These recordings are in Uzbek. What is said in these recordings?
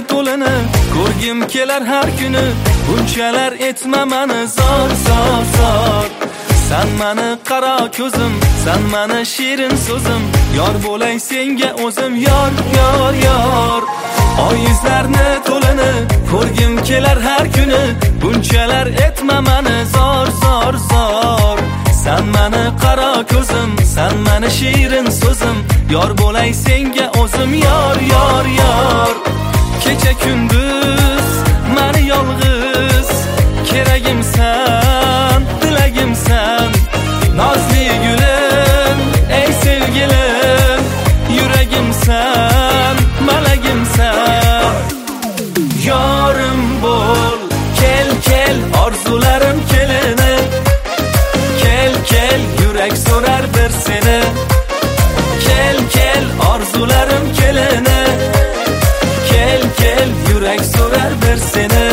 to'lini ko'rgim kelar har kuni. Bunchalar etma mani zor zor zor. San mani qaro ko'zim, san mani shirin so'zim, yor bo'lay senga o'zim, yor yor yor. Oyizlarni to'lini ko'rgim kelar har kuni. Bunchalar etma mani zor zor zor. San mani qaro ko'zim, san mani shirin so'zim, yor bo'lay senga o'zim, yor yor yor. Kecha kunduz mani yolg'iz, keragimsan, tilagimsan, nozli gulim, ey sevgilim, yuragimsan, malagimsan. Yorim bo'l, kel kel orzularim kelini, kel kel yurak so'rar bir seni, kel kel orzularim kelini, kel kel yurak so'rar bir seni.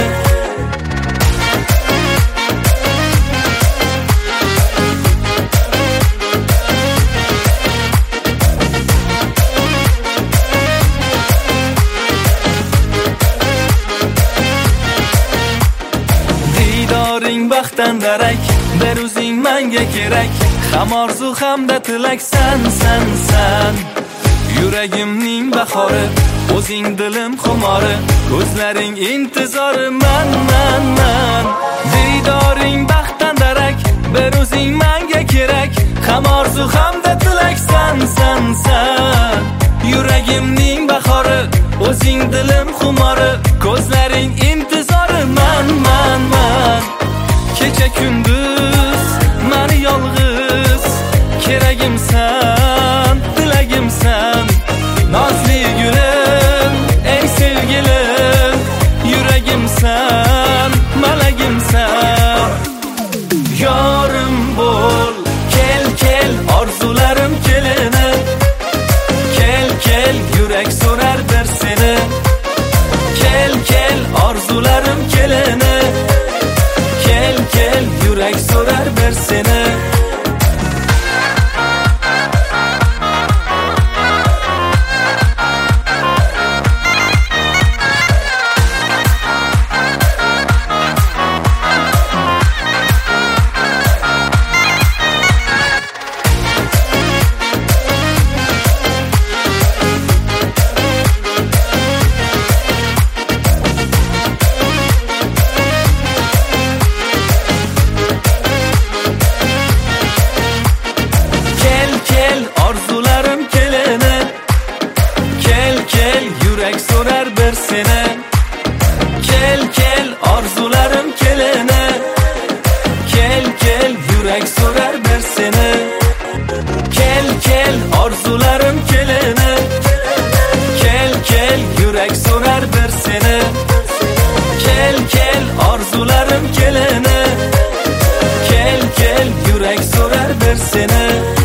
Didoring baxtdan darak, bir o'zing menga kerak. Ham orzu hamda tilak san san san. Yuragimning bahori, o'zing dilim xumori, ko'zlaring intizori man man man. Didoring baxtdan darak, bir o'zing menga kerak. Ham orzu hamda tilak san san san. Yuragimning bahori, o'zing dilim xumori, ko'zlaring intizori man man man. Kecha kunduz mani yolg'iz, keragimsan, tilagimsan, nozli gulim, ey sevgilim, yuragimsan, malagimsan. Yorim bo'l, kel kel orzularim kelini, kel kel yurak so'rar bir seni, kel kel orzularim kelini, kel kel yurak so'rar bir seni. Orzularim kelini, kel kel yurak so'rar bir seni, kel kel orzularim kelini, kel kel yurak so'rar bir seni, kel kel orzularim kelini, kel kel yurak so'rar bir seni, kel kel orzularim kelini, kel kel yurak so'rar bir seni.